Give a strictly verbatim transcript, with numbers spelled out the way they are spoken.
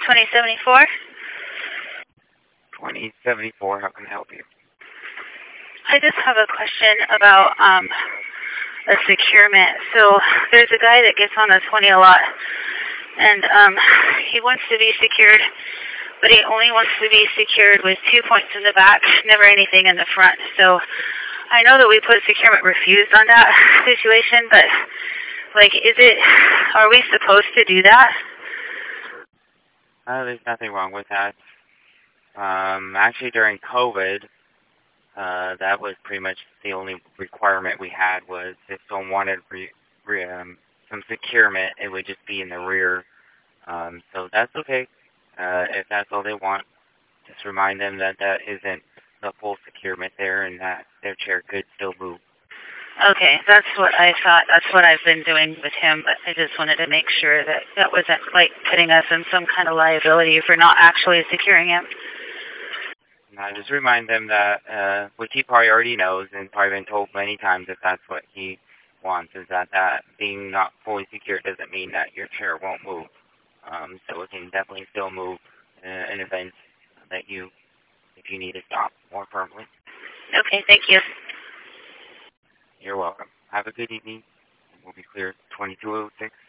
twenty seventy-four. twenty seventy-four, how can I help you? I just have a question about um, a securement. So there's a guy that gets on the twenty a lot, and um, he wants to be secured, but he only wants to be secured with two points in the back, never anything in the front. So I know that we put securement refused on that situation, but like, is it, are we supposed to do that? Uh, there's nothing wrong with that. Um, actually, during COVID, uh, that was pretty much the only requirement we had was if someone wanted re, re, um, some securement, it would just be in the rear. Um, so that's okay. Uh, if that's all they want, just remind them that that isn't the full securement there and that their chair could still move. Okay, that's what I thought. That's what I've been doing with him, but I just wanted to make sure that that wasn't like putting us in some kind of liability for not actually securing him. I just remind them that, uh, which he probably already knows and probably been told many times if that's what he wants, is that that being not fully secured doesn't mean that your chair won't move. Um, so it can definitely still move in an event that you, if you need to stop more firmly. Okay, thank you. You're welcome. Have a good evening. We'll be clear twenty-two oh six.